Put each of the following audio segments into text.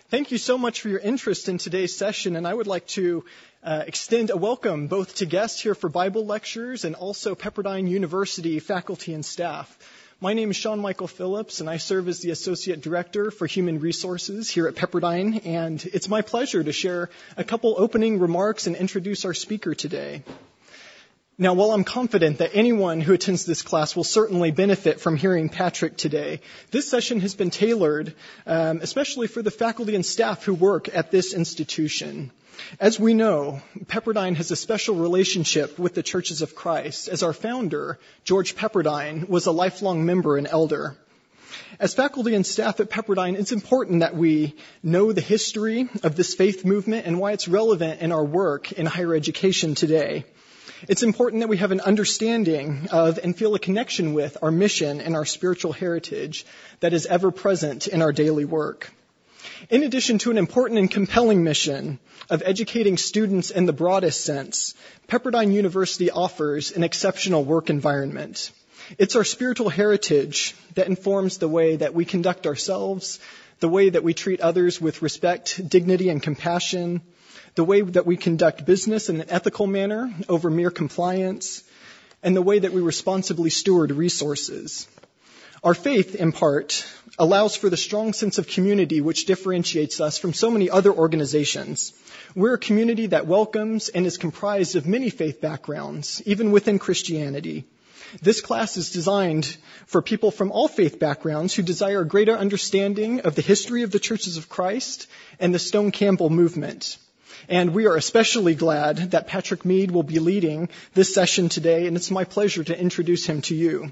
Thank you so much for your interest in today's session, and I would like to extend a welcome both to guests here for Bible lectures and also Pepperdine University faculty and staff. My name is Sean Michael Phillips, and I serve as the Associate Director for Human Resources here at Pepperdine, and it's my pleasure to share a couple opening remarks and introduce our speaker today. Now, while I'm confident that anyone who attends this class will certainly benefit from hearing Patrick today, this session has been tailored especially for the faculty and staff who work at this institution. As we know, Pepperdine has a special relationship with the Churches of Christ, as our founder, George Pepperdine, was a lifelong member and elder. As faculty and staff at Pepperdine, it's important that we know the history of this faith movement and why it's relevant in our work in higher education today. It's important that we have an understanding of and feel a connection with our mission and our spiritual heritage that is ever present in our daily work. In addition to an important and compelling mission of educating students in the broadest sense, Pepperdine University offers an exceptional work environment. It's our spiritual heritage that informs the way that we conduct ourselves, the way that we treat others with respect, dignity, and compassion, the way that we conduct business in an ethical manner over mere compliance, and the way that we responsibly steward resources. Our faith, in part, allows for the strong sense of community which differentiates us from so many other organizations. We're a community that welcomes and is comprised of many faith backgrounds, even within Christianity. This class is designed for people from all faith backgrounds who desire a greater understanding of the history of the Churches of Christ and the Stone Campbell movement. And we are especially glad that Patrick Mead will be leading this session today, and it's my pleasure to introduce him to you.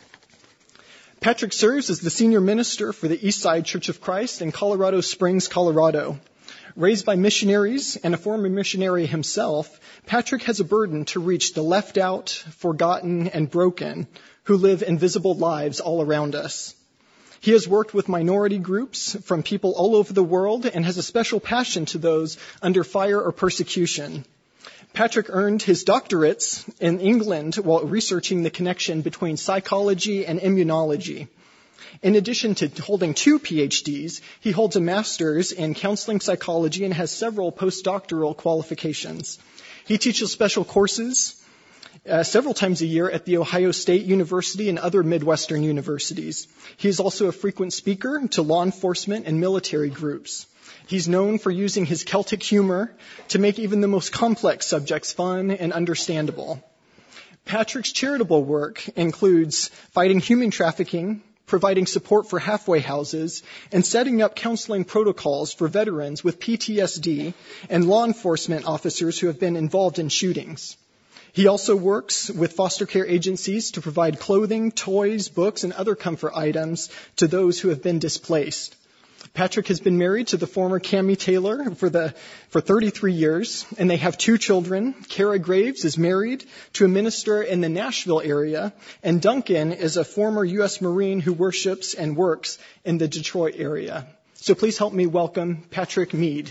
Patrick serves as the senior minister for the Eastside Church of Christ in Colorado Springs, Colorado. Raised by missionaries and a former missionary himself, Patrick has a burden to reach the left out, forgotten, and broken who live invisible lives all around us. He has worked with minority groups from people all over the world and has a special passion to those under fire or persecution. Patrick earned his doctorates in England while researching the connection between psychology and immunology. In addition to holding 2 PhDs, he holds a master's in counseling psychology and has several postdoctoral qualifications. He teaches special courses several times a year at The Ohio State University and other Midwestern universities. He is also a frequent speaker to law enforcement and military groups. He's known for using his Celtic humor to make even the most complex subjects fun and understandable. Patrick's charitable work includes fighting human trafficking, providing support for halfway houses, and setting up counseling protocols for veterans with PTSD and law enforcement officers who have been involved in shootings. He also works with foster care agencies to provide clothing, toys, books, and other comfort items to those who have been displaced. Patrick has been married to the former Cammie Taylor for 33 years, and they have 2 children. Kara Graves is married to a minister in the Nashville area, and Duncan is a former U.S. Marine who worships and works in the Detroit area. So please help me welcome Patrick Mead.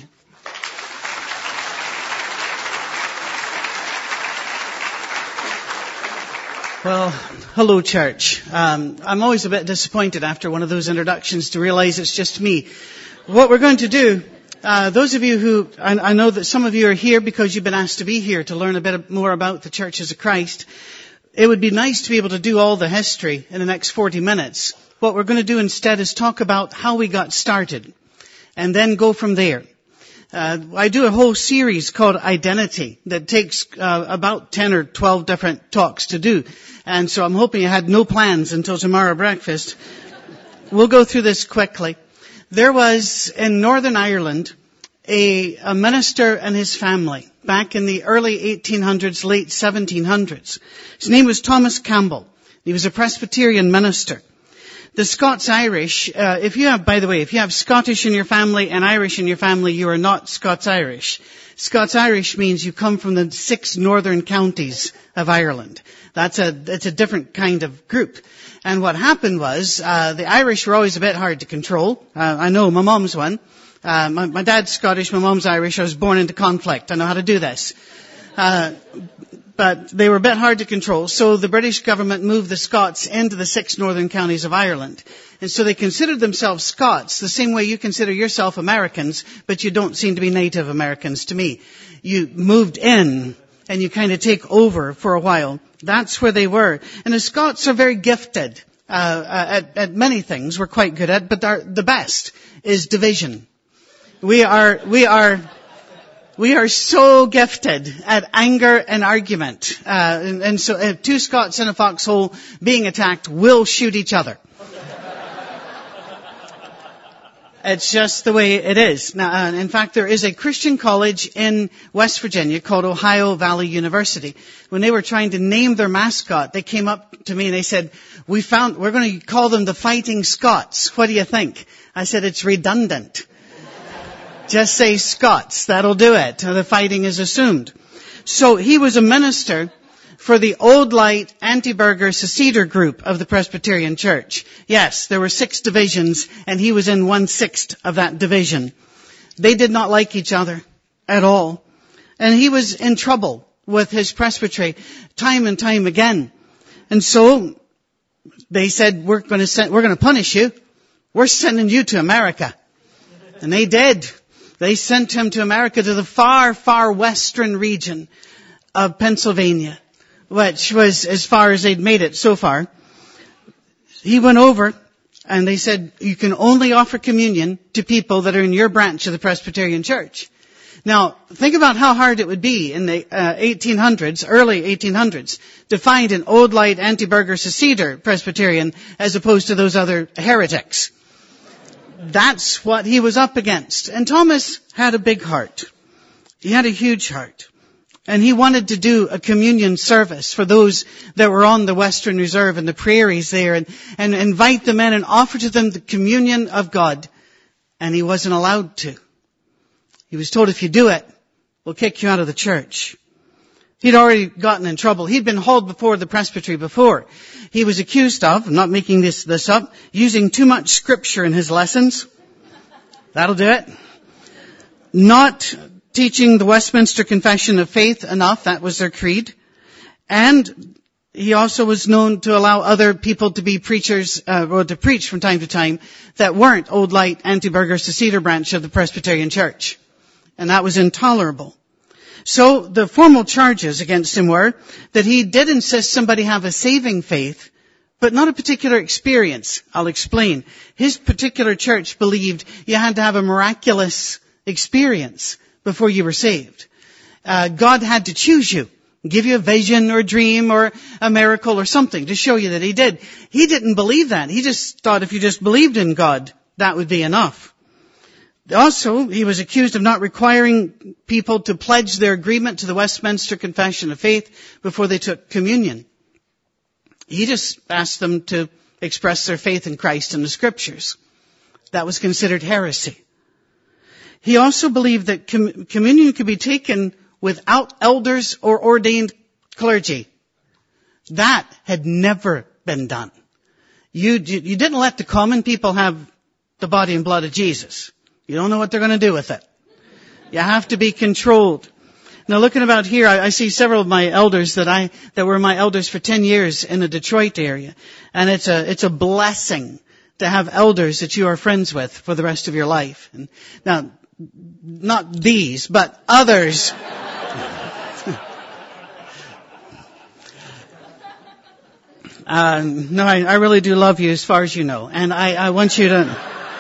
Well, hello, church. I'm always a bit disappointed after one of those introductions to realize it's just me. What we're going to do, those of you who, I know that some of you are here because you've been asked to be here to learn a bit more about the Churches of Christ. It would be nice to be able to do all the history in the next 40 minutes. What we're going to do instead is talk about how we got started and then go from there. I do a whole series called Identity that takes about 10 or 12 different talks to do. And so I'm hoping you had no plans until tomorrow breakfast. We'll go through this quickly. There was in Northern Ireland a minister and his family back in the early 1800s, late 1700s. His name was Thomas Campbell. He was a Presbyterian minister. The Scots-Irish, if you have Scottish in your family and Irish in your family, you are not Scots-Irish. Scots-Irish means you come from the 6 northern counties of Ireland. It's a different kind of group. And what happened was, the Irish were always a bit hard to control. I know, my mom's one. My dad's Scottish, my mom's Irish. I was born into conflict. I know how to do this. but they were a bit hard to control. So the British government moved the Scots into the 6 northern counties of Ireland. And so they considered themselves Scots, the same way you consider yourself Americans, but you don't seem to be Native Americans to me. You moved in, and you kind of take over for a while. That's where they were. And the Scots are very gifted at many things we're quite good at, but the best is division. We are so gifted at anger and argument. And so 2 Scots in a foxhole being attacked will shoot each other. It's just the way it is. Now, in fact, there is a Christian college in West Virginia called Ohio Valley University. When they were trying to name their mascot, they came up to me and they said, we're going to call them the Fighting Scots. What do you think? I said, it's redundant. Just say Scots. That'll do it. The fighting is assumed. So he was a minister for the Old Light Anti-Burger Seceder group of the Presbyterian Church. Yes, there were 6 divisions, and he was in 1/6 of that division. They did not like each other at all. And he was in trouble with his presbytery time and time again. And so they said, we're going to punish you. We're sending you to America. And they did. They sent him to America, to the far, far western region of Pennsylvania, which was as far as they'd made it so far. He went over and they said, you can only offer communion to people that are in your branch of the Presbyterian Church. Now, think about how hard it would be in the 1800s, early 1800s, to find an Old Light Anti-Burger Seceder Presbyterian as opposed to those other heretics. That's what he was up against. And Thomas had a big heart. He had a huge heart. And he wanted to do a communion service for those that were on the Western Reserve and the prairies there and invite them in and offer to them the communion of God. And he wasn't allowed to. He was told, if you do it, we'll kick you out of the church. He'd already gotten in trouble. He'd been hauled before the presbytery before. He was accused of, I'm not making this up, using too much scripture in his lessons. That'll do it. Not teaching the Westminster Confession of Faith enough. That was their creed. And he also was known to allow other people to be preachers, or to preach from time to time that weren't Old Light Anti-Burger Seceder branch of the Presbyterian Church. And that was intolerable. So the formal charges against him were that he did insist somebody have a saving faith, but not a particular experience. I'll explain. His particular church believed you had to have a miraculous experience before you were saved. God had to choose you, give you a vision or a dream or a miracle or something to show you that he did. He didn't believe that. He just thought if you just believed in God, that would be enough. Also, he was accused of not requiring people to pledge their agreement to the Westminster Confession of Faith before they took communion. He just asked them to express their faith in Christ and the Scriptures. That was considered heresy. He also believed that communion could be taken without elders or ordained clergy. That had never been done. You didn't let the common people have the body and blood of Jesus. You don't know what they're going to do with it. You have to be controlled. Now looking about here, I see several of my elders that were my elders for 10 years in the Detroit area. And it's a blessing to have elders that you are friends with for the rest of your life. And now, not these, but others. No, I really do love you as far as you know. And I want you to...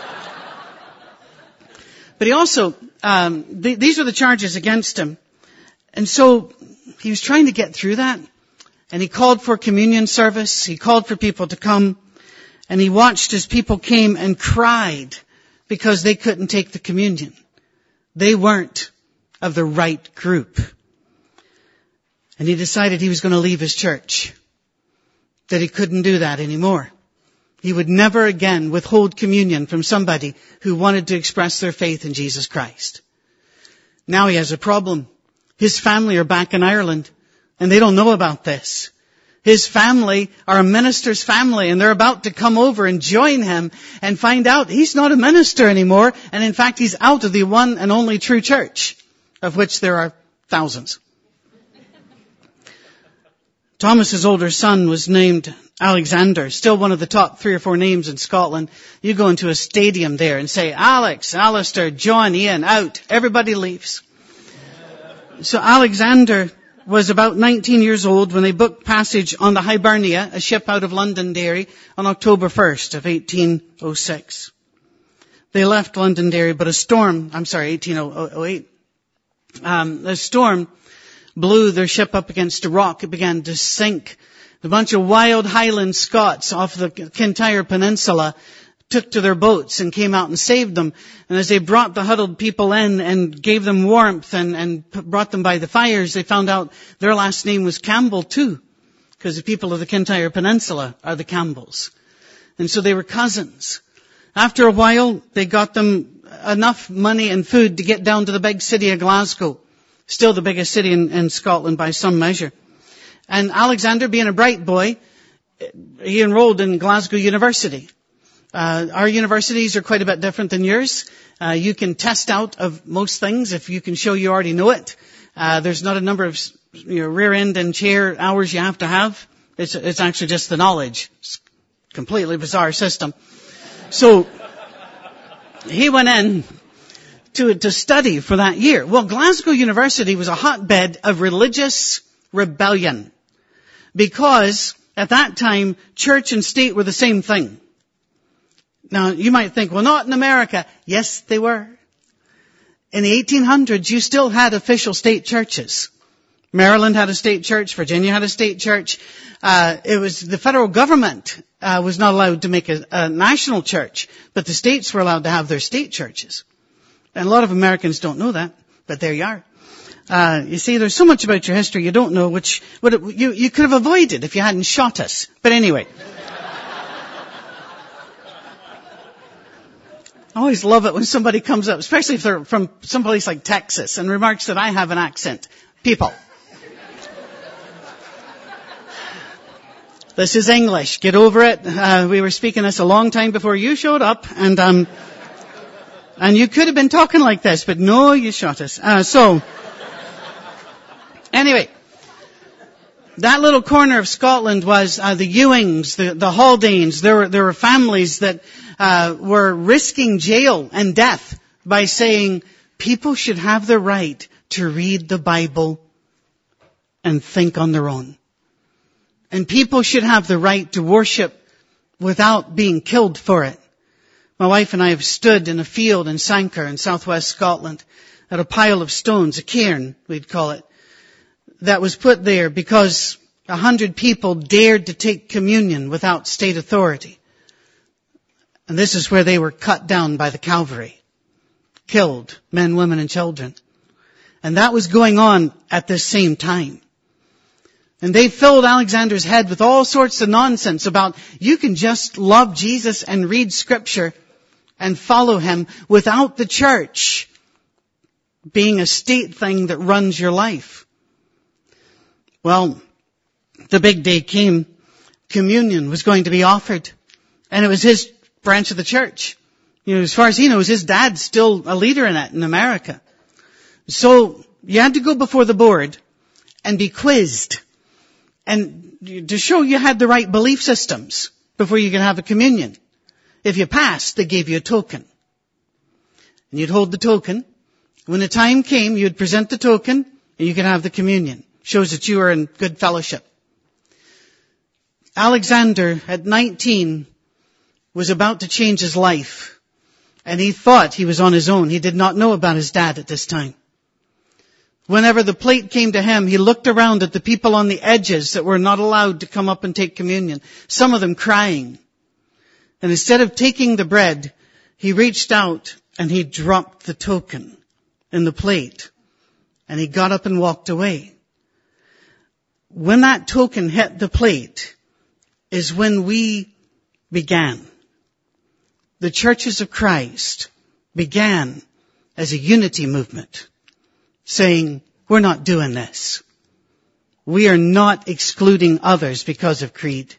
But he also, these are the charges against him. And so he was trying to get through that. And he called for communion service. He called for people to come. And he watched as people came and cried because they couldn't take the communion. They weren't of the right group. And he decided he was going to leave his church. That he couldn't do that anymore. He would never again withhold communion from somebody who wanted to express their faith in Jesus Christ. Now he has a problem. His family are back in Ireland, and they don't know about this. His family are a minister's family, and they're about to come over and join him and find out he's not a minister anymore, and in fact he's out of the one and only true church, of which there are thousands. Thomas's older son was named Alexander, still one of the top 3 or 4 names in Scotland. You go into a stadium there and say, Alex, Alistair, John, Ian, out. Everybody leaves. So Alexander was about 19 years old when they booked passage on the Hibernia, a ship out of Londonderry, on October 1st of 1806. They left Londonderry, but 1808. A storm blew their ship up against a rock. It began to sink. A bunch of wild Highland Scots off the Kintyre Peninsula took to their boats and came out and saved them. And as they brought the huddled people in and gave them warmth and brought them by the fires, they found out their last name was Campbell too, because the people of the Kintyre Peninsula are the Campbells. And so they were cousins. After a while, they got them enough money and food to get down to the big city of Glasgow, still the biggest city in Scotland by some measure. And Alexander, being a bright boy, he enrolled in Glasgow University. Our universities are quite a bit different than yours. You can test out of most things if you can show you already know it. There's not a number of rear end and chair hours you have to have. It's actually just the knowledge. It's a completely bizarre system. So he went in to study for that year. Well, Glasgow University was a hotbed of religious rebellion because at that time church and state were the same thing. Now, you might think, well, not in America. Yes, they were. In the 1800s, you still had official state churches. Maryland had a state church. Virginia had a state church. It was the federal government was not allowed to make a national church, but the states were allowed to have their state churches. And a lot of Americans don't know that, but there you are. You see, there's so much about your history you don't know, you could have avoided if you hadn't shot us. But anyway. I always love it when somebody comes up, especially if they're from someplace like Texas, and remarks that I have an accent. People. This is English. Get over it. We were speaking this a long time before you showed up, and you could have been talking like this, but no, you shot us. Anyway, that little corner of Scotland was the Ewings, the Haldanes. There were families that were risking jail and death by saying people should have the right to read the Bible and think on their own. And people should have the right to worship without being killed for it. My wife and I have stood in a field in Sanquhar in southwest Scotland at a pile of stones, a cairn we'd call it, that was put there because 100 people dared to take communion without state authority. And this is where they were cut down by the cavalry, killed, men, women, and children. And that was going on at this same time. And they filled Alexander's head with all sorts of nonsense about you can just love Jesus and read Scripture and follow Him without the church being a state thing that runs your life. Well, the big day came. Communion was going to be offered. And it was his branch of the church. As far as he knows, his dad's still a leader in it in America. So you had to go before the board and be quizzed. And to show you had the right belief systems before you could have a communion. If you passed, they gave you a token. And you'd hold the token. When the time came, you'd present the token and you could have the communion. Shows that you were in good fellowship. Alexander, at 19, was about to change his life. And he thought he was on his own. He did not know about his dad at this time. Whenever the plate came to him, he looked around at the people on the edges that were not allowed to come up and take communion, some of them crying. And instead of taking the bread, he reached out and he dropped the token in the plate. And he got up and walked away. When that token hit the plate is when we began. The churches of Christ began as a unity movement, saying, we're not doing this. We are not excluding others because of creed.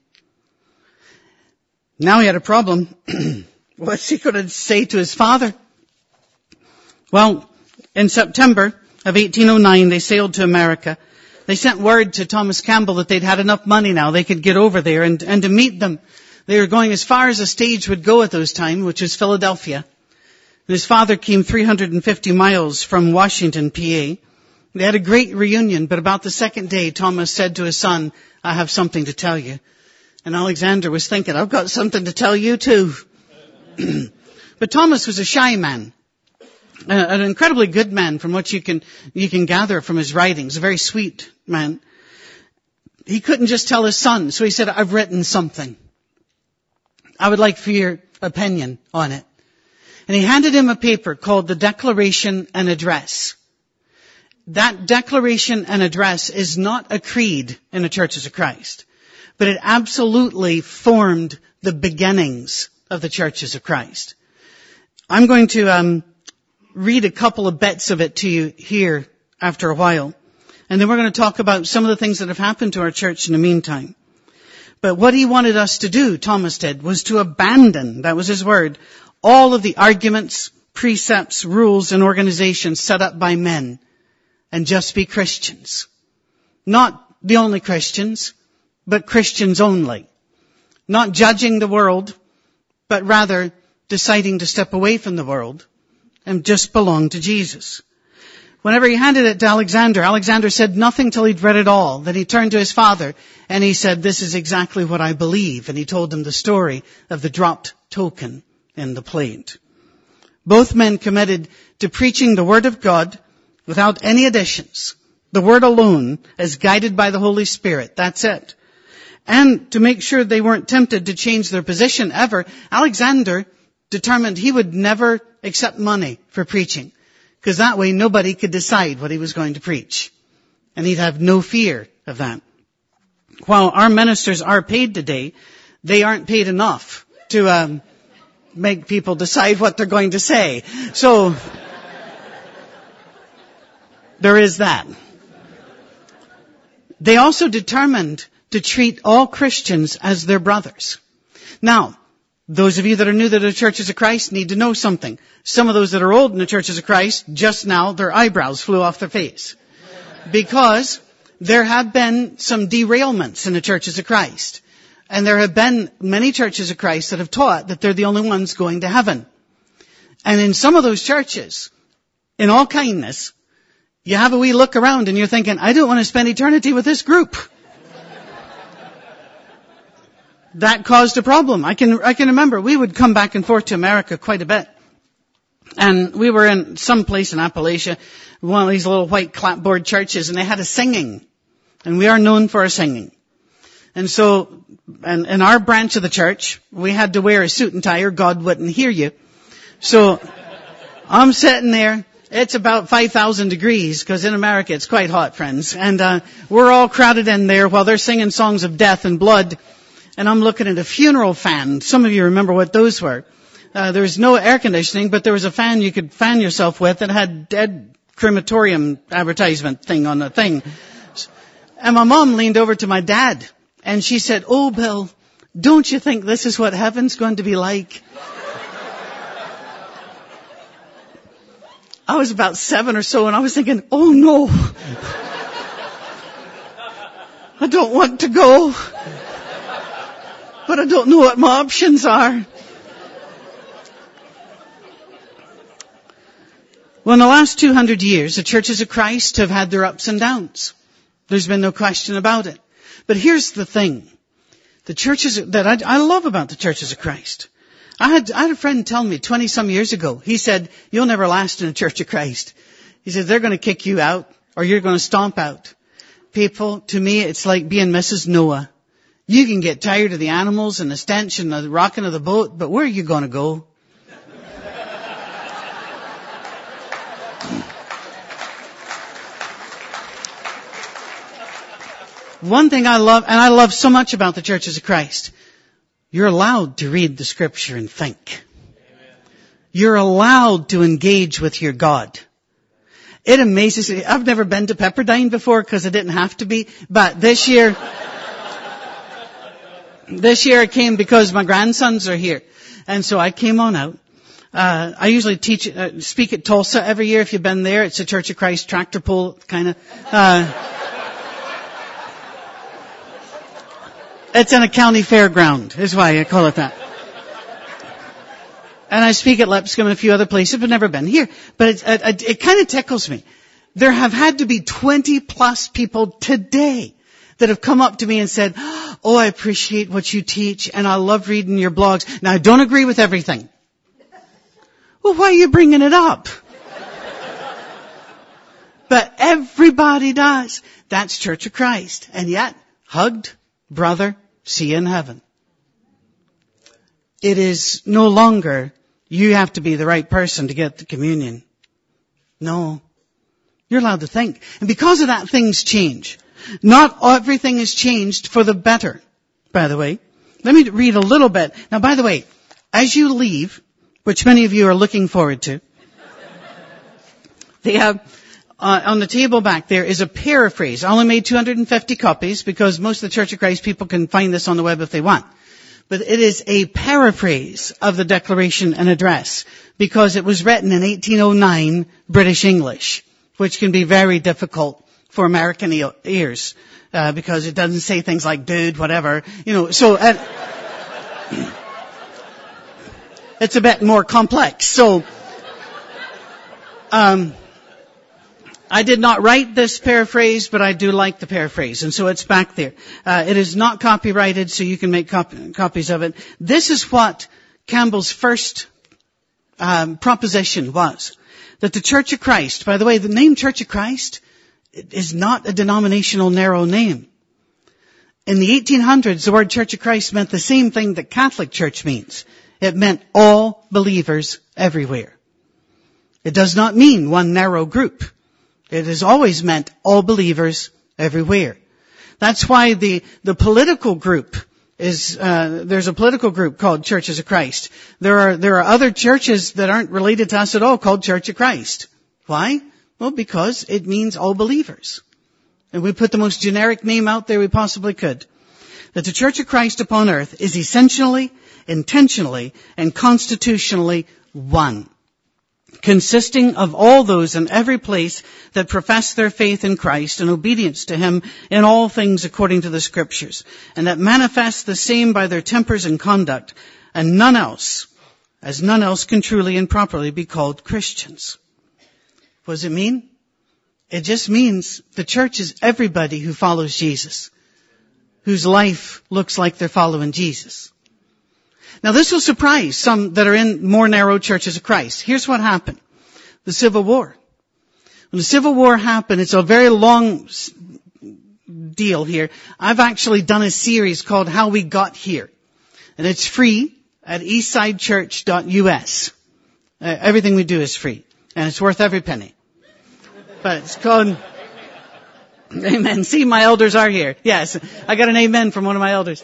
Now he had a problem. What's he going to say to his father? Well, in September of 1809, they sailed to America. They sent word to Thomas Campbell that they'd had enough money now. They could get over there and to meet them. They were going as far as a stage would go at those times, which was Philadelphia. His father came 350 miles from Washington, PA. They had a great reunion, but about the second day, Thomas said to his son, I have something to tell you. And Alexander was thinking, I've got something to tell you too. But Thomas was a shy man. An incredibly good man from what you can gather from his writings. A very sweet man. He couldn't just tell his son, so he said, I've written something. I would like for your opinion on it. And he handed him a paper called the Declaration and Address. That Declaration and Address is not a creed in the Churches of Christ, but it absolutely formed the beginnings of the Churches of Christ. I'm going to read a couple of bits of it to you here after a while. And then we're going to talk about some of the things that have happened to our church in the meantime. But what he wanted us to do, Thomas did, was to abandon, that was his word, all of the arguments, precepts, rules, and organizations set up by men and just be Christians. Not the only Christians, but Christians only. Not judging the world, but rather deciding to step away from the world and just belong to Jesus. Whenever he handed it to Alexander, Alexander said nothing till he'd read it all. Then he turned to his father and he said, this is exactly what I believe. And he told him the story of the dropped token in the plate. Both men committed to preaching the Word of God without any additions. The Word alone as guided by the Holy Spirit. That's it. And to make sure they weren't tempted to change their position ever, Alexander determined he would never accept money for preaching, because that way nobody could decide what he was going to preach. And he'd have no fear of that. While our ministers are paid today, they aren't paid enough to make people decide what they're going to say. So there is that. They also determined to treat all Christians as their brothers. Now, those of you that are new to the Churches of Christ need to know something. Some of those that are old in the Churches of Christ, just now their eyebrows flew off their face. Because there have been some derailments in the Churches of Christ. And there have been many Churches of Christ that have taught that they're the only ones going to heaven. And in some of those churches, in all kindness, you have a wee look around and you're thinking, I don't want to spend eternity with this group. That caused a problem. I can remember we would come back and forth to America quite a bit. And we were in some place in Appalachia, one of these little white clapboard churches, and they had a singing. And we are known for our singing. And so, and in our branch of the church, we had to wear a suit and tie or God wouldn't hear you. So, I'm sitting there. It's about 5,000 degrees, because in America it's quite hot, friends. And we're all crowded in there while they're singing songs of death and blood. And I'm looking at a funeral fan. Some of you remember what those were. There was no air conditioning, but there was a fan you could fan yourself with that had dead crematorium advertisement thing on the thing. And my mom leaned over to my dad and she said, oh, Bill, don't you think this is what heaven's going to be like? I was about 7 or so and I was thinking, oh no, I don't want to go. But I don't know what my options are. Well, in the last 200 years, the Churches of Christ have had their ups and downs. There's been no question about it. But here's the thing. The churches that I love about the Churches of Christ. I had a friend tell me 20 some years ago, he said, you'll never last in the Church of Christ. He said, they're going to kick you out or you're going to stomp out. People, to me, it's like being Mrs. Noah. You can get tired of the animals and the stench and the rocking of the boat, but where are you going to go? One thing I love, and I love so much about the Churches of Christ, you're allowed to read the Scripture and think. Amen. You're allowed to engage with your God. It amazes me. I've never been to Pepperdine before because I didn't have to be, but this year I came because my grandsons are here. And so I came on out. I usually speak at Tulsa every year. If you've been there, it's a Church of Christ tractor pull kind of. It's in a county fairground, is why I call it that. And I speak at Lipscomb and a few other places, but never been here. But it kind of tickles me. There have had to be 20 plus people today that have come up to me and said, oh, I appreciate what you teach and I love reading your blogs. Now, I don't agree with everything. Well, why are you bringing it up? But everybody does. That's Church of Christ. And yet, hugged, brother, see you in heaven. It is no longer you have to be the right person to get the communion. No. You're allowed to think. And because of that, things change. Not everything is changed for the better, by the way. Let me read a little bit. Now, by the way, as you leave, which many of you are looking forward to, they have, on the table back there is a paraphrase. I only made 250 copies because most of the Church of Christ people can find this on the web if they want. But it is a paraphrase of the Declaration and Address because it was written in 1809 British English, which can be very difficult for American ears, because it doesn't say things like dude, whatever, so, it's a bit more complex. So, I did not write this paraphrase, but I do like the paraphrase, and so it's back there. It is not copyrighted, so you can make copies of it. This is what Campbell's first, proposition was. That the Church of Christ, by the way, the name Church of Christ is not a denominational narrow name. In the 1800s, the word Church of Christ meant the same thing that Catholic Church means. It meant all believers everywhere. It does not mean one narrow group. It has always meant all believers everywhere. That's why the political group is, there's a political group called Churches of Christ. There are other churches that aren't related to us at all called Church of Christ. Why? Well, because it means all believers. And we put the most generic name out there we possibly could. That the Church of Christ upon earth is essentially, intentionally, and constitutionally one. Consisting of all those in every place that profess their faith in Christ and obedience to Him in all things according to the Scriptures, and that manifest the same by their tempers and conduct, and none else can truly and properly be called Christians. What does it mean? It just means the church is everybody who follows Jesus, whose life looks like they're following Jesus. Now this will surprise some that are in more narrow churches of Christ. Here's what happened. The Civil War. When the Civil War happened, it's a very long deal here. I've actually done a series called How We Got Here. And it's free at eastsidechurch.us. Everything we do is free. And it's worth every penny. But it's called, amen. See, my elders are here. Yes, I got an amen from one of my elders.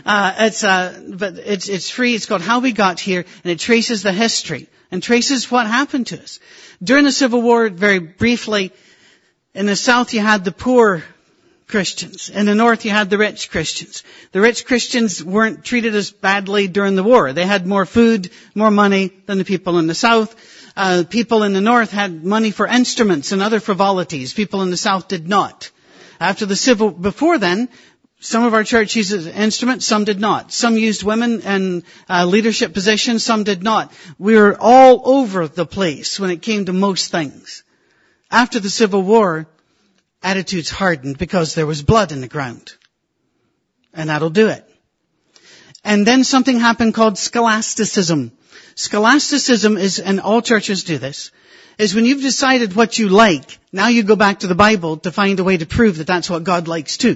But it's free. It's called How We Got Here, and it traces the history and traces what happened to us. During the Civil War, very briefly, in the South you had the poor Christians. In the North you had the rich Christians. The rich Christians weren't treated as badly during the war. They had more food, more money than the people in the South. People in the North had money for instruments and other frivolities. People in the South did not. Before then, some of our church uses instruments, some did not. Some used women in leadership positions, some did not. We were all over the place when it came to most things. After the Civil War, attitudes hardened because there was blood in the ground. And that'll do it. And then something happened called scholasticism. Scholasticism is, and all churches do this, is when you've decided what you like, now you go back to the Bible to find a way to prove that that's what God likes too.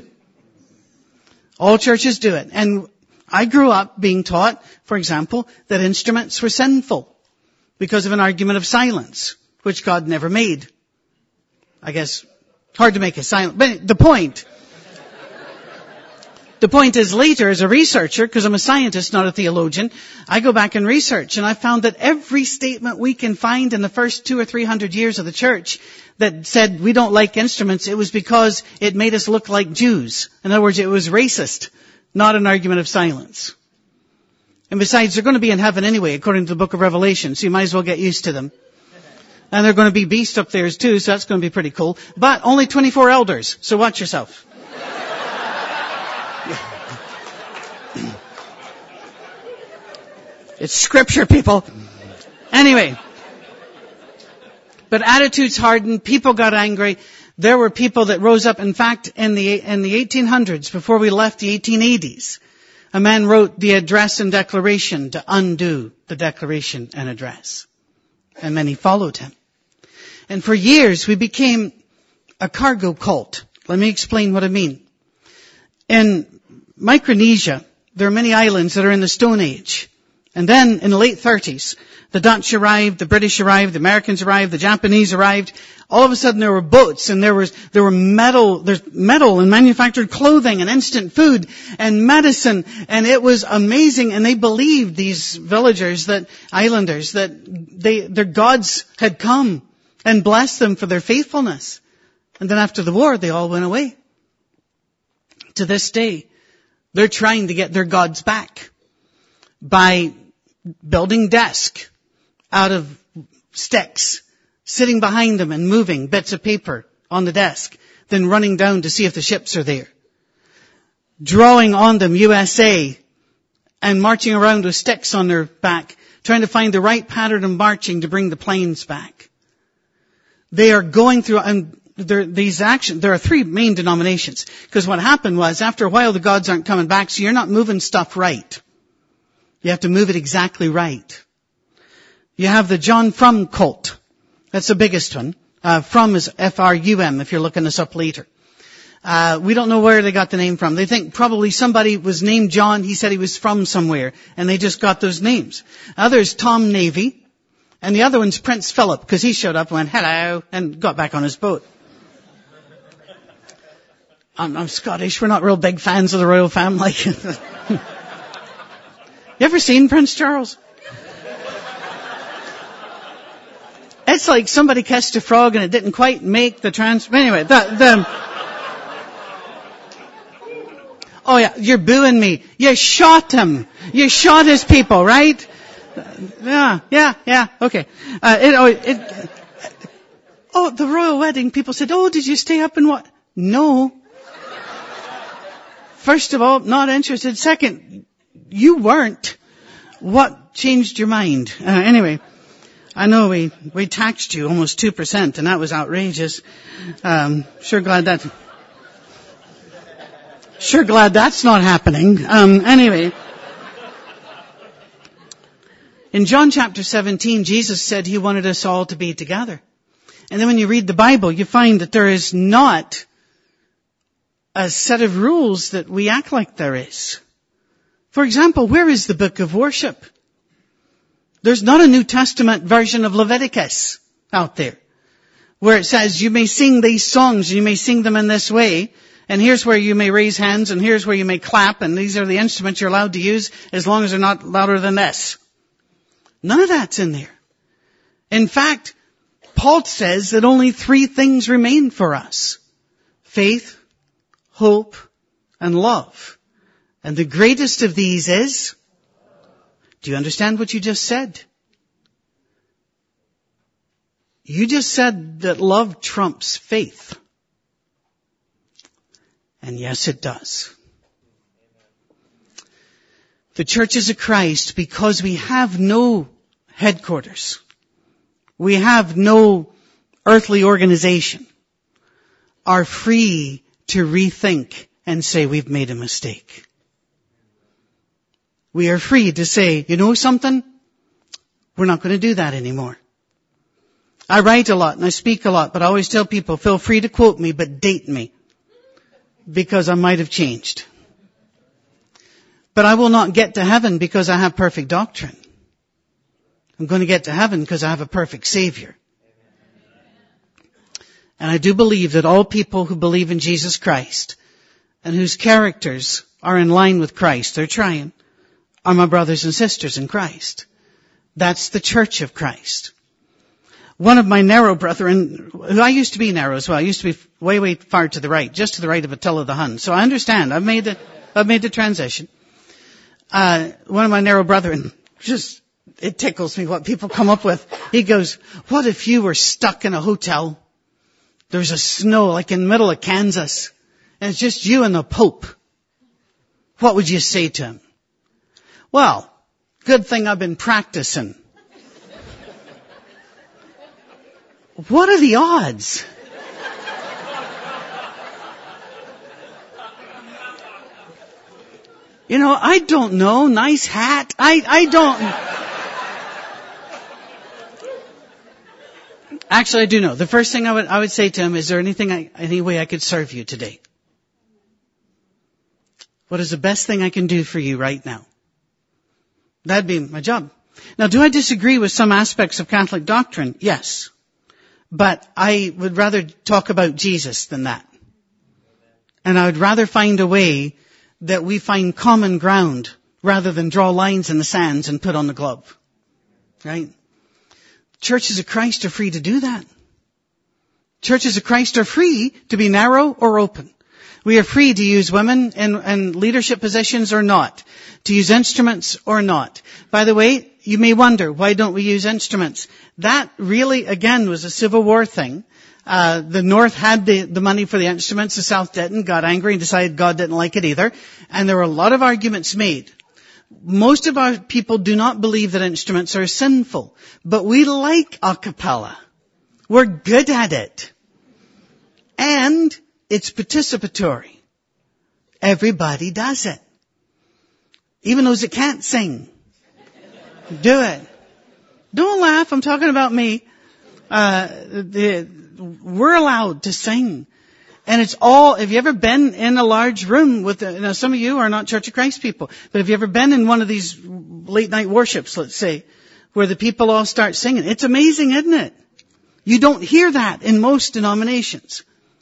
All churches do it. And I grew up being taught, for example, that instruments were sinful because of an argument of silence, which God never made. I guess, hard to make a silent, but the point is later as a researcher, because I'm a scientist, not a theologian, I go back and research, and I found that every statement we can find in the first 200 or 300 years of the church that said we don't like instruments, it was because it made us look like Jews. In other words, it was racist, not an argument of silence. And besides, they're going to be in heaven anyway, according to the book of Revelation, so you might as well get used to them. And they're going to be beasts up there too, so that's going to be pretty cool. But only 24 elders, so watch yourself. It's scripture, people. Anyway. But attitudes hardened, people got angry. There were people that rose up. In fact, in the 1800s, before we left the 1880s, a man wrote the Address and Declaration to undo the Declaration and Address. And many followed him. And for years, we became a cargo cult. Let me explain what I mean. In Micronesia, there are many islands that are in the Stone Age. And then in the late 30s, the Dutch arrived, the British arrived, the Americans arrived, the Japanese arrived. All of a sudden there were boats and there were metal and manufactured clothing and instant food and medicine, and it was amazing. And they believed, these villagers, islanders, that their gods had come and blessed them for their faithfulness. And then after the war, they all went away. To this day, they're trying to get their gods back by building desks out of sticks, sitting behind them and moving bits of paper on the desk, then running down to see if the ships are there. Drawing on them USA and marching around with sticks on their back, trying to find the right pattern of marching to bring the planes back. They are going through, and there are three main denominations. Because what happened was, after a while, the gods aren't coming back, so you're not moving stuff right. You have to move it exactly right. You have the John Frum cult. That's the biggest one. Frum is F-R-U-M, if you're looking this up later. We don't know where they got the name from. They think probably somebody was named John, he said he was from somewhere, and they just got those names. Others, Tom Navy, and the other one's Prince Philip, because he showed up and went, hello, and got back on his boat. I'm Scottish, we're not real big fans of the royal family. You ever seen Prince Charles? It's like somebody kissed a frog and it didn't quite make the anyway, oh yeah, you're booing me. You shot him. You shot his people, right? Yeah, okay. The royal wedding, people said, oh, did you stay up and what? No. First of all, not interested. Second, you weren't. What changed your mind? Anyway, I know we taxed you almost 2%, and that was outrageous. Sure glad that's not happening. Anyway, in John chapter 17, Jesus said he wanted us all to be together. And then when you read the Bible, you find that there is not a set of rules that we act like there is. For example, where is the book of worship? There's not a New Testament version of Leviticus out there where it says you may sing these songs, you may sing them in this way, and here's where you may raise hands, and here's where you may clap, and these are the instruments you're allowed to use as long as they're not louder than this. None of that's in there. In fact, Paul says that only 3 things remain for us: faith, hope, and love. And the greatest of these is, do you understand what you just said? You just said that love trumps faith. And yes, it does. The churches of Christ, because we have no headquarters, we have no earthly organization, are free to rethink and say we've made a mistake. We are free to say, you know something? We're not going to do that anymore. I write a lot and I speak a lot, but I always tell people, feel free to quote me, but date me, because I might have changed. But I will not get to heaven because I have perfect doctrine. I'm going to get to heaven because I have a perfect Savior. And I do believe that all people who believe in Jesus Christ and whose characters are in line with Christ, they're trying, are my brothers and sisters in Christ. That's the church of Christ. One of my narrow brethren, who I used to be narrow as well, I used to be way, way far to the right, just to the right of Attila the Hun. So I understand. I've made the transition. One of my narrow brethren, it tickles me what people come up with. He goes, what if you were stuck in a hotel? There's a snow like in the middle of Kansas, and it's just you and the Pope. What would you say to him? Well, Good thing I've been practicing. What are the odds? You know, I don't know. Nice hat. I don't. Actually, I do know. The first thing I would say to him, is there any way I could serve you today? What is the best thing I can do for you right now? That'd be my job. Now, do I disagree with some aspects of Catholic doctrine? Yes. But I would rather talk about Jesus than that. And I would rather find a way that we find common ground rather than draw lines in the sands and put on the glove. Right? Churches of Christ are free to do that. Churches of Christ are free to be narrow or open. We are free to use women in leadership positions or not, to use instruments or not. By the way, you may wonder, why don't we use instruments? That really, again, was a Civil War thing. The North had the money for the instruments, the South didn't, got angry and decided God didn't like it either. And there were a lot of arguments made. Most of our people do not believe that instruments are sinful, but we like a cappella. We're good at it. And it's participatory. Everybody does it. Even those that can't sing. Do it. Don't laugh, I'm talking about me. We're allowed to sing. And it's all, have you ever been in a large room with, now some of you are not Church of Christ people, but have you ever been in one of these late night worships, let's say, where the people all start singing? It's amazing, isn't it? You don't hear that in most denominations.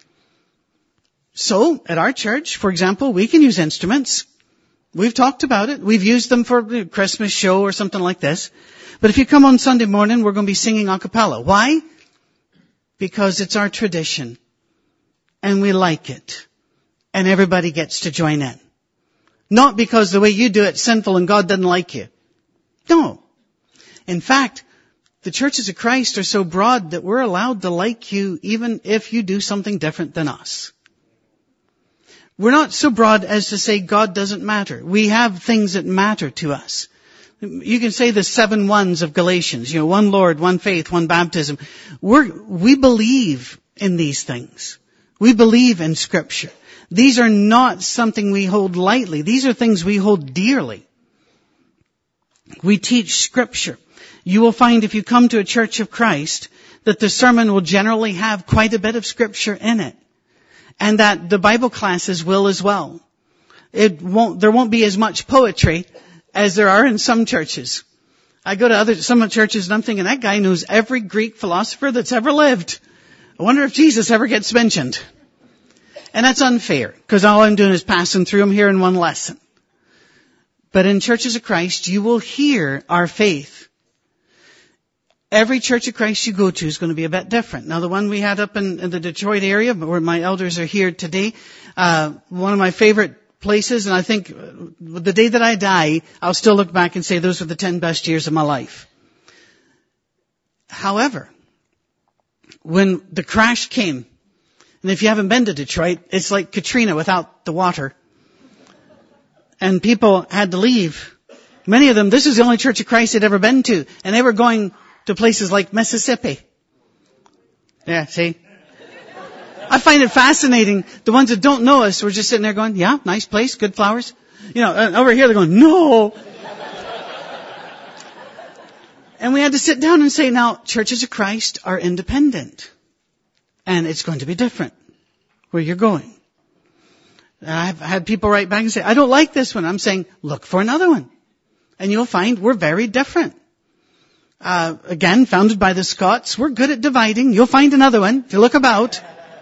So, at our church, for example, we can use instruments. We've talked about it. We've used them for a Christmas show or something like this. But if you come on Sunday morning, we're going to be singing a cappella. Why? Because it's our tradition. And we like it. And everybody gets to join in. Not because the way you do it's sinful and God doesn't like you. No. In fact, the churches of Christ are so broad that we're allowed to like you even if you do something different than us. We're not so broad as to say God doesn't matter. We have things that matter to us. You can say the 7 ones of Galatians, one Lord, one faith, one baptism. We believe in these things. We believe in Scripture. These are not something we hold lightly. These are things we hold dearly. We teach Scripture. You will find if you come to a Church of Christ that the sermon will generally have quite a bit of Scripture in it. And that the Bible classes will as well. There won't be as much poetry as there are in some churches. I go to some churches and I'm thinking, that guy knows every Greek philosopher that's ever lived. I wonder if Jesus ever gets mentioned. And that's unfair, because all I'm doing is passing through them here in one lesson. But in Churches of Christ, you will hear our faith. Every Church of Christ you go to is going to be a bit different. Now, the one we had up in the Detroit area, where my elders are here today, one of my favorite places, and I think the day that I die, I'll still look back and say those were the 10 best years of my life. However, when the crash came, and if you haven't been to Detroit, it's like Katrina without the water. And people had to leave. Many of them, this is the only Church of Christ they'd ever been to, and they were going to places like Mississippi. Yeah, see? I find it fascinating. The ones that don't know us, we're just sitting there going, yeah, nice place, good flowers. And over here they're going, no. And we had to sit down and say, now, Churches of Christ are independent. And it's going to be different where you're going. And I've had people write back and say, I don't like this one. I'm saying, look for another one. And you'll find we're very different. Again, founded by the Scots. We're good at dividing. You'll find another one if you look about.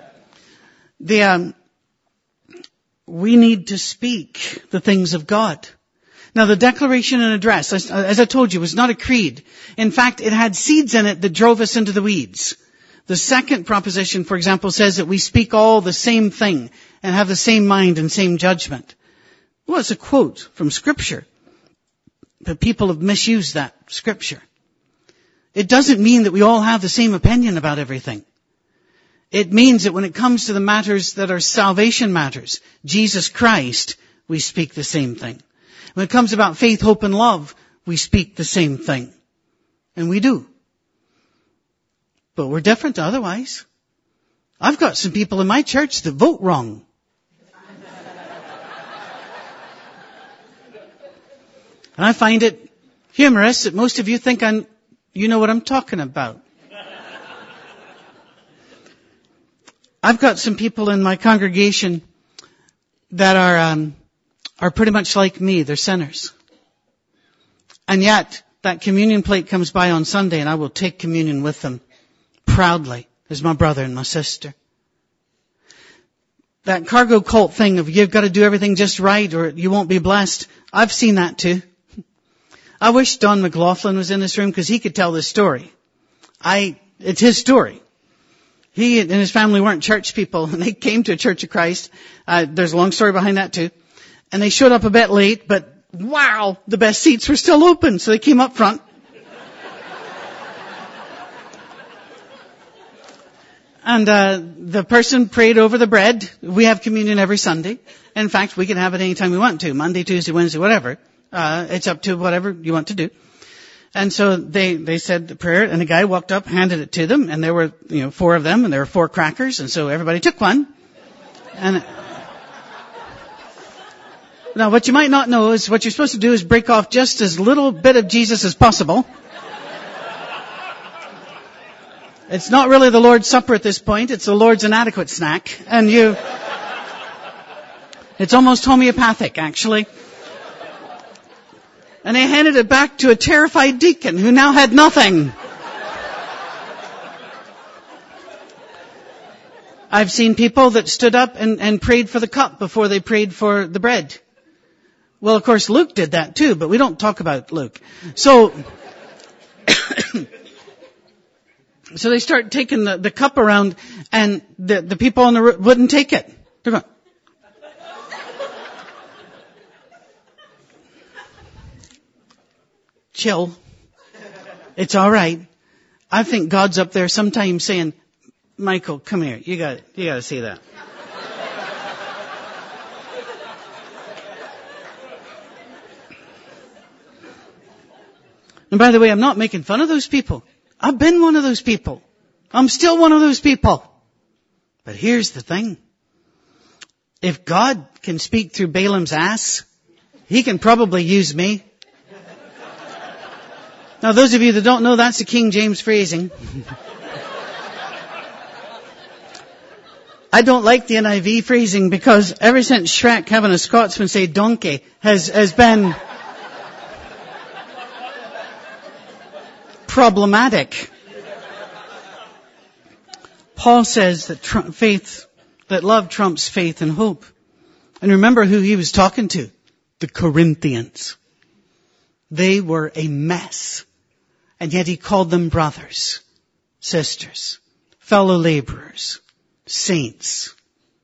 We need to speak the things of God. Now, the Declaration and Address, as I told you, was not a creed. In fact, it had seeds in it that drove us into the weeds. The second proposition, for example, says that we speak all the same thing and have the same mind and same judgment. Well, it's a quote from Scripture. But people have misused that Scripture. It doesn't mean that we all have the same opinion about everything. It means that when it comes to the matters that are salvation matters, Jesus Christ, we speak the same thing. When it comes about faith, hope, and love, we speak the same thing. And we do. But we're different otherwise. I've got some people in my church that vote wrong. And I find it humorous that most of you think you know what I'm talking about. I've got some people in my congregation that are pretty much like me. They're sinners. And yet, that communion plate comes by on Sunday and I will take communion with them proudly as my brother and my sister. That cargo cult thing of you've got to do everything just right or you won't be blessed. I've seen that too. I wish Don McLaughlin was in this room because he could tell this story. It's his story. He and his family weren't church people and they came to a Church of Christ. There's a long story behind that too. And they showed up a bit late, but wow, the best seats were still open, so they came up front. And the person prayed over the bread. We have communion every Sunday. In fact, we can have it anytime we want to. Monday, Tuesday, Wednesday, whatever. It's up to whatever you want to do. And so they said the prayer, and the guy walked up, handed it to them, and there were, 4 of them, and there were 4 crackers, and so everybody took one. And now what you might not know is what you're supposed to do is break off just as little bit of Jesus as possible. It's not really the Lord's Supper at this point, it's the Lord's inadequate snack, and it's almost homeopathic, actually. And they handed it back to a terrified deacon who now had nothing. I've seen people that stood up and prayed for the cup before they prayed for the bread. Well, of course, Luke did that too, but we don't talk about Luke. So they start taking the cup around, and the people on the road wouldn't take it. They're going, chill. It's all right. I think God's up there sometimes saying, Michael, come here. You got to see that. And by the way, I'm not making fun of those people. I've been one of those people. I'm still one of those people. But here's the thing. If God can speak through Balaam's ass, He can probably use me. Now, those of you that don't know, that's the King James phrasing. I don't like the NIV phrasing because ever since Shrek having a Scotsman say donkey has been problematic. Paul says that love trumps faith and hope. And remember who he was talking to. The Corinthians. They were a mess. And yet he called them brothers, sisters, fellow laborers, saints.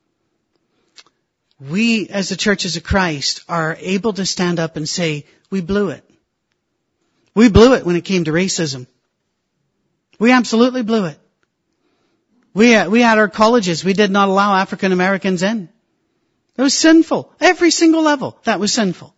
We, as the churches of Christ, are able to stand up and say, we blew it. We blew it when it came to racism. We absolutely blew it. We had our colleges. We did not allow African Americans in. It was sinful. Every single level, that was sinful.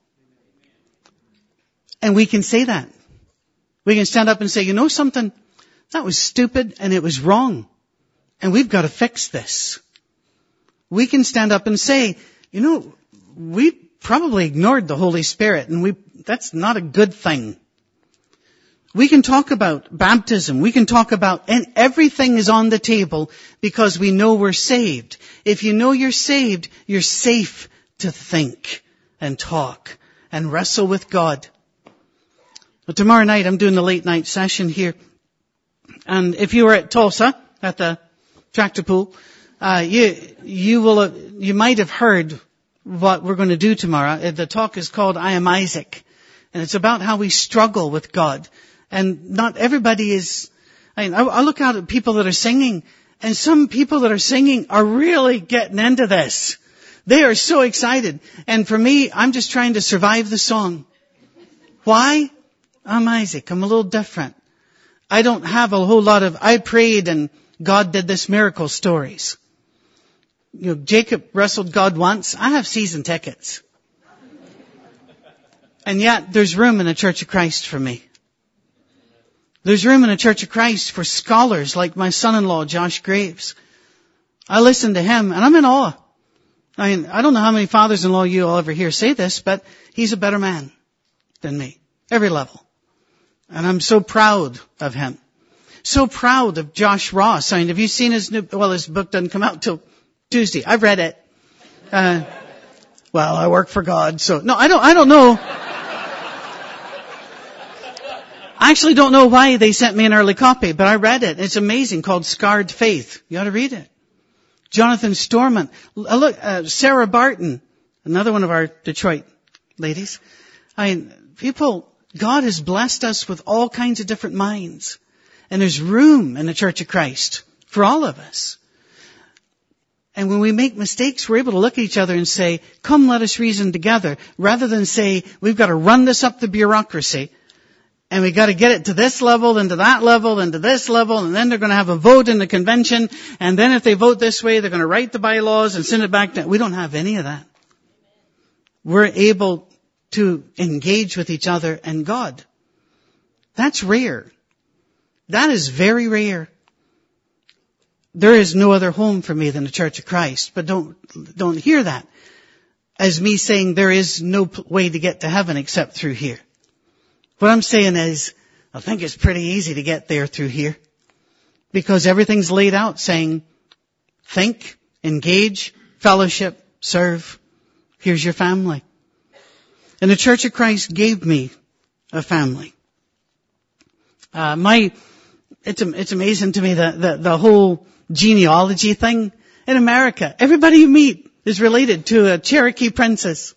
And we can say that. We can stand up and say, you know something? That was stupid and it was wrong. And we've got to fix this. We can stand up and say, we probably ignored the Holy Spirit and that's not a good thing. We can talk about baptism. We can talk about, and everything is on the table because we know we're saved. If you know you're saved, you're safe to think and talk and wrestle with God. But tomorrow night I'm doing the late night session here. And if you were at Tulsa, at the tractor pool, you might have heard what we're going to do tomorrow. The talk is called I Am Isaac. And it's about how we struggle with God. And not everybody is, I look out at people that are singing, and some people that are singing are really getting into this. They are so excited. And for me, I'm just trying to survive the song. Why? I'm Isaac. I'm a little different. I don't have a whole lot of, I prayed and God did this miracle stories. Jacob wrestled God once. I have season tickets. And yet, there's room in the Church of Christ for me. There's room in the Church of Christ for scholars like my son-in-law, Josh Graves. I listen to him, and I'm in awe. I mean, I don't know how many fathers-in-law you all ever hear say this, but he's a better man than me. Every level. And I'm so proud of him. So proud of Josh Ross. I mean, have you seen his his book doesn't come out till Tuesday. I've read it. Well, I work for God, so, no, I don't know. I actually don't know why they sent me an early copy, but I read it. It's amazing, called Scarred Faith. You ought to read it. Jonathan Stormont. Look, Sarah Barton, another one of our Detroit ladies. I mean, people, God has blessed us with all kinds of different minds. And there's room in the Church of Christ for all of us. And when we make mistakes, we're able to look at each other and say, come, let us reason together, rather than say, we've got to run this up the bureaucracy, and we've got to get it to this level, and to that level, and to this level, and then they're going to have a vote in the convention, and then if they vote this way, they're going to write the bylaws and send it back to... We don't have any of that. We're able to engage with each other and God. That's rare. That is very rare. There is no other home for me than the Church of Christ. But don't hear that as me saying there is no way to get to heaven except through here. What I'm saying is, I think it's pretty easy to get there through here. Because everything's laid out saying, think, engage, fellowship, serve. Here's your family. And the Church of Christ gave me a family. It's amazing to me the whole genealogy thing in America. Everybody you meet is related to a Cherokee princess.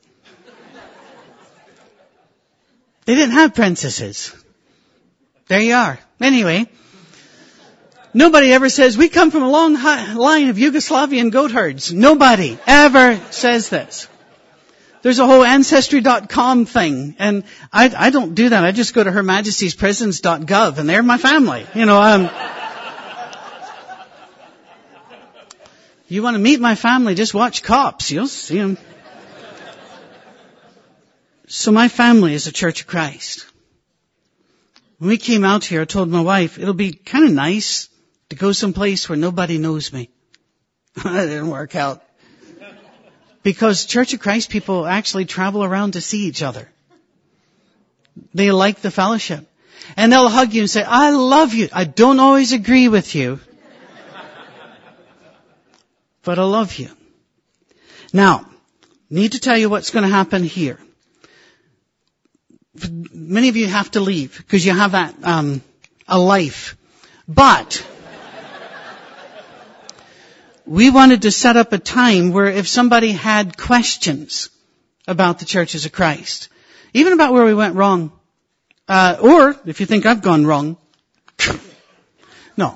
They didn't have princesses. There you are. Anyway, nobody ever says, we come from a long line of Yugoslavian goat herds. Nobody ever says this. There's a whole Ancestry.com thing, and I don't do that. I just go to Her Majesty's Prisons.gov, and they're my family. You want to meet my family, just watch Cops. You'll see them. So my family is the Church of Christ. When we came out here, I told my wife, it'll be kind of nice to go someplace where nobody knows me. That didn't work out. Because Church of Christ people actually travel around to see each other. They like the fellowship. And they'll hug you and say, I love you. I don't always agree with you. But I love you. Now, need to tell you what's going to happen here. Many of you have to leave because you have that, a life. But we wanted to set up a time where if somebody had questions about the churches of Christ, even about where we went wrong, or if you think I've gone wrong, no.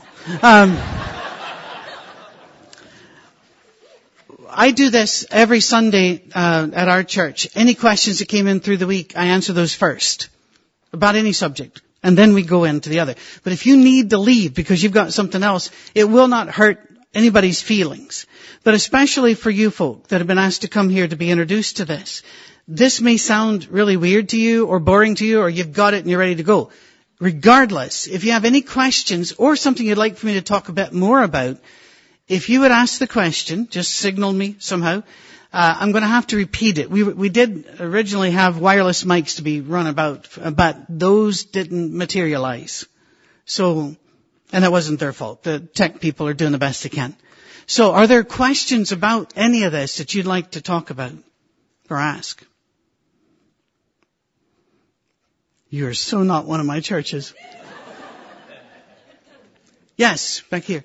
I do this every Sunday at our church. Any questions that came in through the week, I answer those first about any subject. And then we go into the other. But if you need to leave because you've got something else, it will not hurt anybody's feelings. But especially for you folk that have been asked to come here to be introduced to this. This may sound really weird to you or boring to you, or you've got it and you're ready to go. Regardless, if you have any questions or something you'd like for me to talk a bit more about, if you would ask the question, just signal me somehow. I'm going to have to repeat it. We did originally have wireless mics to be run about, but those didn't materialize. So, and that wasn't their fault. The tech people are doing the best they can. So, are there questions about any of this that you'd like to talk about or ask? You're so not one of my churches. Yes, back here.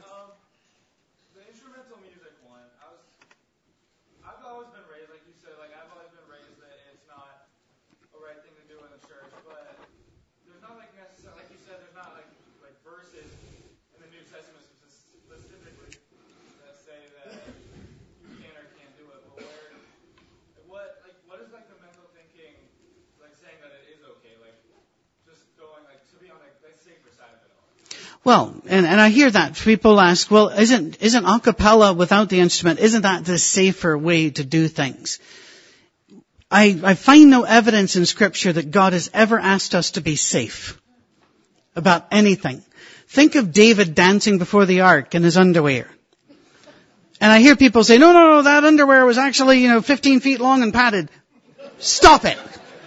Well, and I hear that. People ask, well, isn't a cappella without the instrument, isn't that the safer way to do things? I find no evidence in Scripture that God has ever asked us to be safe about anything. Think of David dancing before the ark in his underwear. And I hear people say, no, that underwear was actually, 15 feet long and padded. Stop it.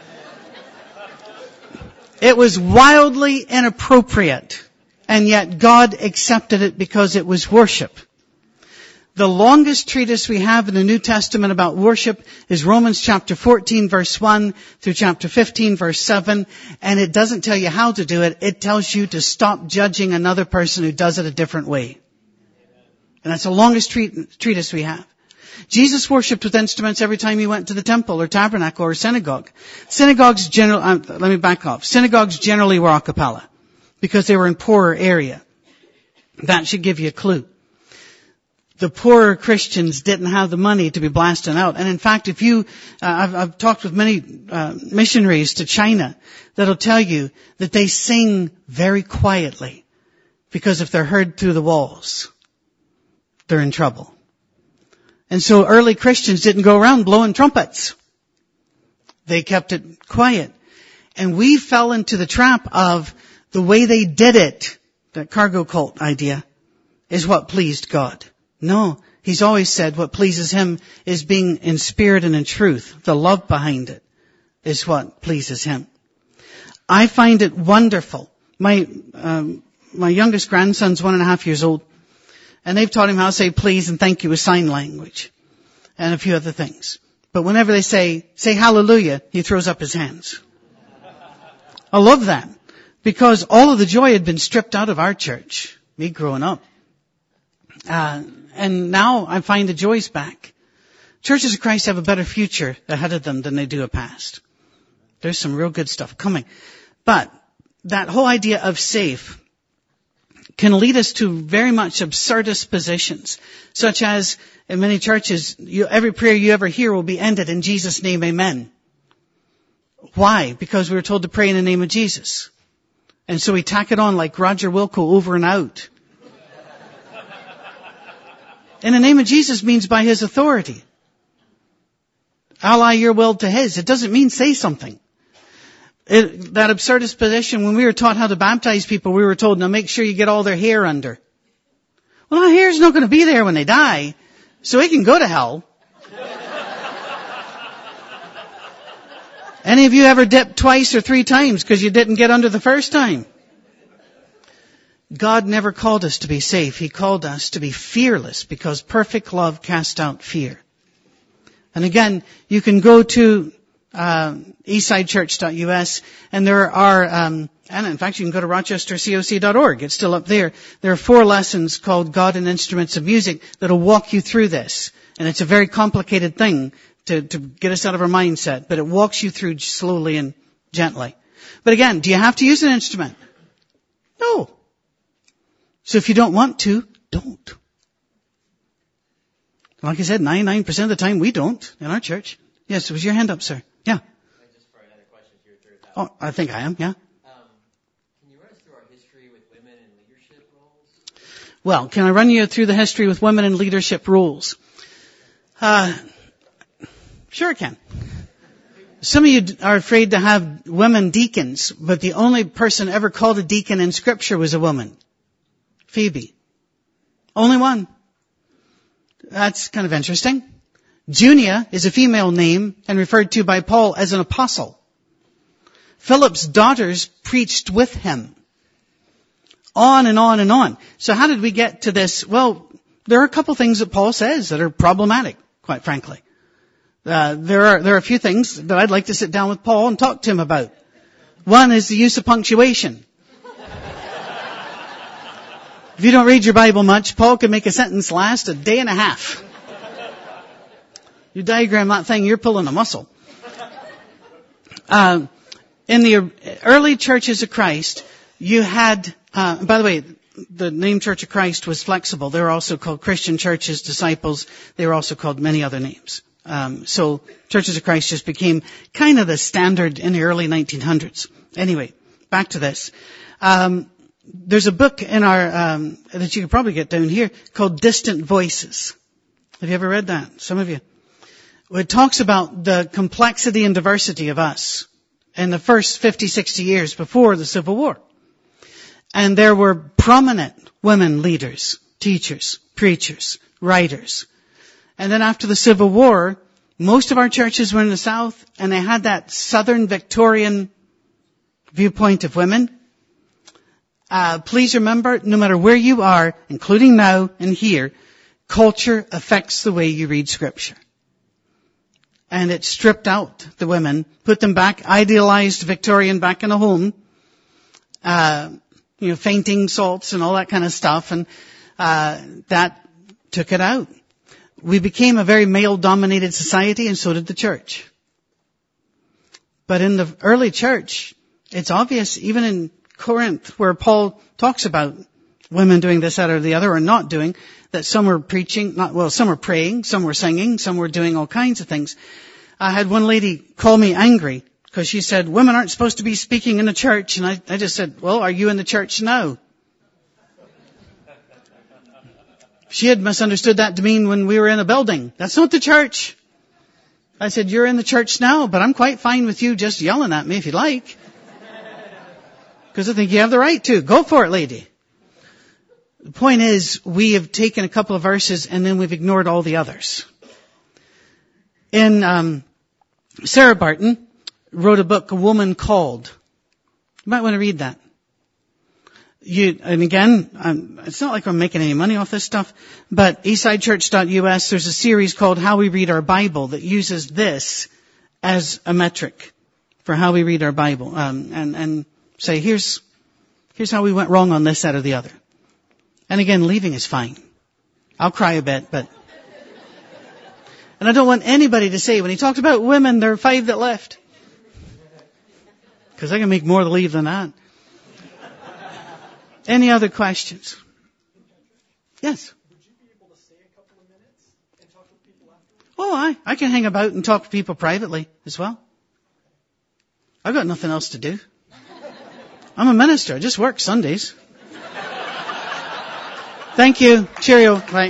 It was wildly inappropriate, and yet God accepted it because it was worship. The longest treatise we have in the New Testament about worship is Romans chapter 14 verse 1 through chapter 15 verse 7, and it doesn't tell you how to do it. It tells you to stop judging another person who does it a different way. And that's the longest treatise we have. Jesus worshipped with instruments every time he went to the temple or tabernacle or synagogue. Synagogues generally were a cappella because they were in poorer area. That should give you a clue. The poorer Christians didn't have the money to be blasting out. And in fact, I've talked with many missionaries to China that'll tell you that they sing very quietly because if they're heard through the walls, they're in trouble. And so early Christians didn't go around blowing trumpets. They kept it quiet. And we fell into the trap of the way they did it, that cargo cult idea, is what pleased God. No, he's always said what pleases him is being in spirit and in truth. The love behind it is what pleases him. I find it wonderful. My youngest grandson's 1.5 years old, and they've taught him how to say please and thank you with sign language and a few other things. But whenever they say hallelujah, he throws up his hands. I love that because all of the joy had been stripped out of our church, me growing up. And now I find the joy's back. Churches of Christ have a better future ahead of them than they do a past. There's some real good stuff coming. But that whole idea of safe can lead us to very much absurdist positions, such as in many churches, every prayer you ever hear will be ended in Jesus' name, amen. Why? Because we were told to pray in the name of Jesus. And so we tack it on like Roger Wilco over and out. In the name of Jesus means by his authority. Ally your will to his. It doesn't mean say something. That absurdist position, when we were taught how to baptize people, we were told, now make sure you get all their hair under. Well, our hair's not going to be there when they die, so it can go to hell. Any of you ever dipped twice or 3 times because you didn't get under the first time? God never called us to be safe. He called us to be fearless because perfect love casts out fear. And again, you can go to eastsidechurch.us and there are, and in fact you can go to rochestercoc.org. It's still up there. There are 4 lessons called God and Instruments of Music that'll walk you through this. And it's a very complicated thing to get us out of our mindset, but it walks you through slowly and gently. But again, do you have to use an instrument? No. So if you don't want to, don't. Like I said, 99% of the time we don't in our church. Yes, was your hand up, sir? Yeah. Just for another question, you're through that. Oh, I think I am, yeah. Can you run us through our history with women in leadership roles? Well, can I run you through the history with women in leadership roles? Sure I can. Some of you are afraid to have women deacons, but the only person ever called a deacon in Scripture was a woman. Phoebe. Only one. That's kind of interesting. Junia is a female name and referred to by Paul as an apostle. Philip's daughters preached with him. On and on and on. So how did we get to this? Well, there are a couple things that Paul says that are problematic, quite frankly. There are a few things that I'd like to sit down with Paul and talk to him about. One is the use of punctuation. If you don't read your Bible much, Paul can make a sentence last a day and a half. You diagram that thing, you're pulling a muscle. In the early churches of Christ, you had, by the way, the name Church of Christ was flexible. They were also called Christian churches, disciples. They were also called many other names. So Churches of Christ just became kind of the standard in the early 1900s. Anyway, back to this. There's a book in our, that you can probably get down here called Distant Voices. Have you ever read that? Some of you. It talks about the complexity and diversity of us in the first 50, 60 years before the Civil War. And there were prominent women leaders, teachers, preachers, writers. And then after the Civil War, most of our churches were in the South, and they had that Southern Victorian viewpoint of women. Please remember, no matter where you are, including now and here, culture affects the way you read Scripture. And it stripped out the women, put them back, idealized Victorian back in a home, fainting salts and all that kind of stuff, and that took it out. We became a very male-dominated society, and so did the church. But in the early church, it's obvious, even in Corinth, where Paul talks about women doing this, that, or the other, or not doing, that some were preaching, some were praying, some were singing, some were doing all kinds of things. I had one lady call me angry because she said, women aren't supposed to be speaking in the church. And I just said, well, are you in the church now? She had misunderstood that to mean when we were in a building. That's not the church. I said, you're in the church now, but I'm quite fine with you just yelling at me if you like. Because I think you have the right to. Go for it, lady. The point is, we have taken a couple of verses and then we've ignored all the others. Sarah Barton wrote a book, A Woman Called. You might want to read that. And again, it's not like I'm making any money off this stuff, but eastsidechurch.us, there's a series called How We Read Our Bible that uses this as a metric for how we read our Bible, and say, here's how we went wrong on this, that, or the other. And again, leaving is fine. I'll cry a bit, but... And I don't want anybody to say, when he talked about women, there are 5 that left. Because I can make more to leave than that. Any other questions? Yes? Would you be able to stay a couple of minutes and talk with people afterwards? Oh, I can hang about and talk to people privately as well. I've got nothing else to do. I'm a minister. I just work Sundays. Thank you. Cheerio. Bye.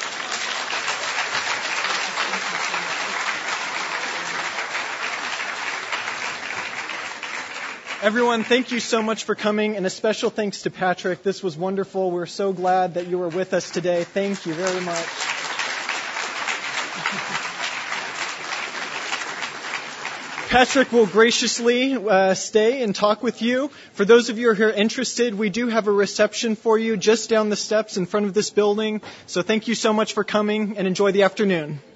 Everyone, thank you so much for coming, and a special thanks to Patrick. This was wonderful. We're so glad that you were with us today. Thank you very much. Patrick will graciously stay and talk with you. For those of you who are interested, we do have a reception for you just down the steps in front of this building. So thank you so much for coming, and enjoy the afternoon.